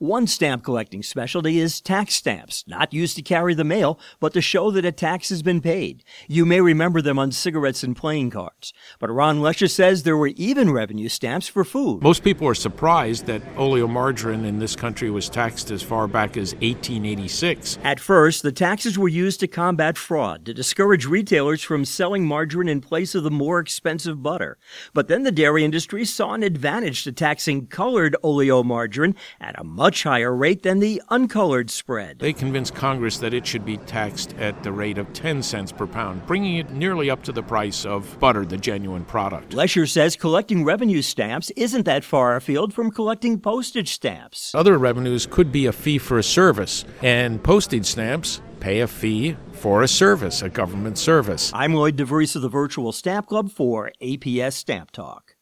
One stamp collecting specialty is tax stamps, not used to carry the mail, but to show that a tax has been paid. You may remember them on cigarettes and playing cards. But Ron Lesher says there were even revenue stamps for food. Most people are surprised that oleomargarine in this country was taxed as far back as 1886. At first, the taxes were used to combat fraud, to discourage retailers from selling margarine in place of the more expensive butter. But then the dairy industry saw an advantage to taxing colored oleomargarine at a much higher rate than the uncolored spread. They convinced Congress that it should be taxed at the rate of 10 cents per pound, bringing it nearly up to the price of butter, the genuine product. Lesher says collecting revenue stamps isn't that far afield from collecting postage stamps. Other revenues could be a fee for a service, and postage stamps pay a fee for a service, a government service. I'm Lloyd DeVries of the Virtual Stamp Club for APS Stamp Talk.